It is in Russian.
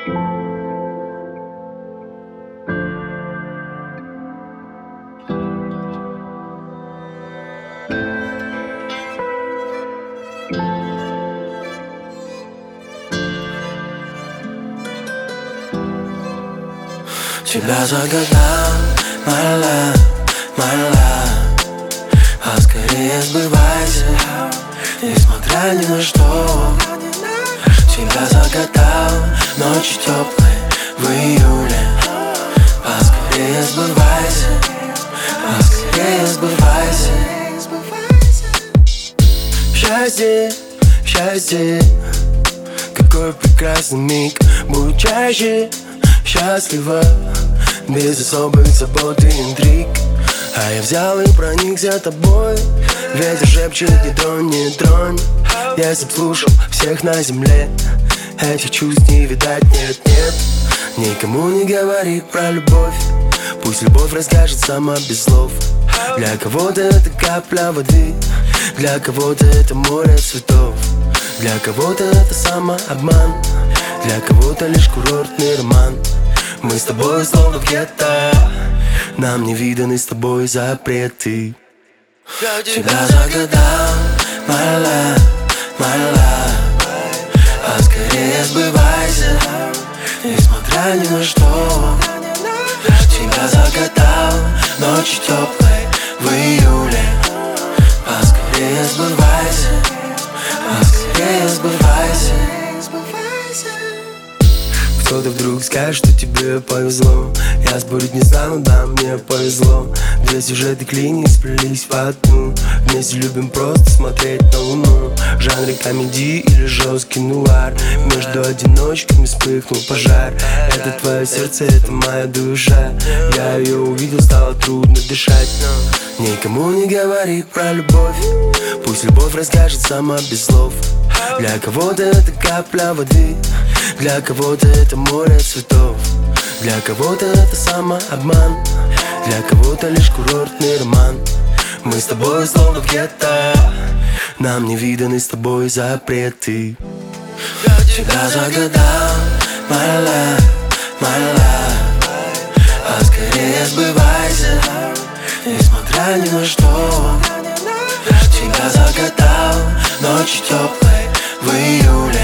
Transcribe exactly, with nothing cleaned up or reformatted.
Тебя загадал, my love, my love. А скорее сбывайся, несмотря ни на что. Тебя загадал, ночи теплые в июле. А скорее сбывайся, а скорее сбывайся. Счастье, счастье, какой прекрасный миг. Будь чаще счастлива, без особых забот и интриг. А я взял и проникся тобой. Ветер шепчет: не тронь, не тронь. Если б слушал всех на земле, этих чувств не видать, нет, нет. Никому не говори про любовь, пусть любовь расскажет сама без слов. Для кого-то это капля воды, для кого-то это море цветов, для кого-то это самообман, для кого-то лишь курортный роман. Мы с тобой словно в гетто, нам не виданы с тобой запреты. Тебя загадал, my love, my love. А скорее сбывайся, несмотря ни на что. Тебя загадал, ночи теплые в июле. А скорее сбывайся, а скорее сбывайся. Кто-то вдруг скажет, что тебе повезло. Я спорить не стану, да, мне повезло. Две сюжеты клинии сплелись в одну. Вместе любим просто смотреть на луну. В жанре комедии или жесткий нуар. Между одиночками вспыхнул пожар. Это твое сердце, это моя душа. Я ее увидел, стало трудно дышать. Никому не говори про любовь, пусть любовь расскажет сама без слов. Для кого-то это капля воды, для кого-то это море цветов, для кого-то это самообман, для кого-то лишь курортный роман. Мы с тобой словно в гетто, нам не виданы с тобой запреты. Тебя загадал, my love, my love. А скорее сбывайся, несмотря ни на что. Тебя загадал, ночи теплые в июле.